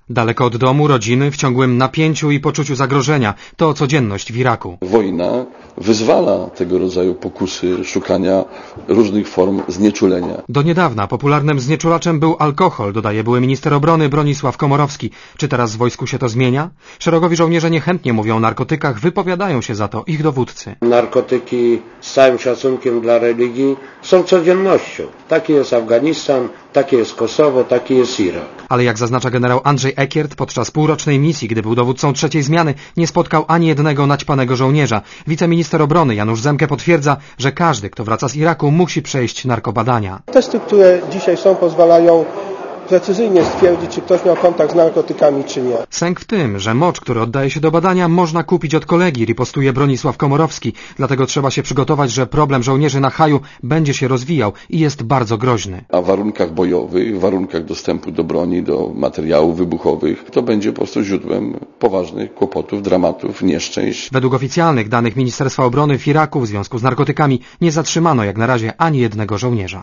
Daleko od domu, rodziny, w ciągłym napięciu i poczuciu zagrożenia. To codzienność w Iraku. Wojna wyzwala tego rodzaju pokusy szukania różnych form znieczulenia. Do niedawna popularnym znieczulaczem był alkohol, dodaje były minister obrony Bronisław Komorowski. Czy teraz w wojsku się to zmienia? Szeregowi żołnierze niechętnie mówią o narkotykach, wypowiadają się za to ich dowódcy. Narkotyki, z całym szacunkiem dla religii, są codziennością. Taki jest Afganistan, takie jest Kosowo, taki jest Irak. Ale jak zaznacza generał Andrzej Ekiert, podczas półrocznej misji, gdy był dowódcą trzeciej zmiany, nie spotkał ani jednego naćpanego żołnierza. Wiceminister obrony Janusz Zemke potwierdza, że każdy, kto wraca z Iraku, musi przejść narkobadania. Testy, które dzisiaj są, pozwalają precyzyjnie stwierdzić, czy ktoś miał kontakt z narkotykami, czy nie. Sęk w tym, że mocz, który oddaje się do badania, można kupić od kolegi, ripostuje Bronisław Komorowski. Dlatego trzeba się przygotować, że problem żołnierzy na haju będzie się rozwijał i jest bardzo groźny. A w warunkach bojowych, w warunkach dostępu do broni, do materiałów wybuchowych, to będzie po prostu źródłem poważnych kłopotów, dramatów, nieszczęść. Według oficjalnych danych Ministerstwa Obrony w Iraku w związku z narkotykami nie zatrzymano jak na razie ani jednego żołnierza.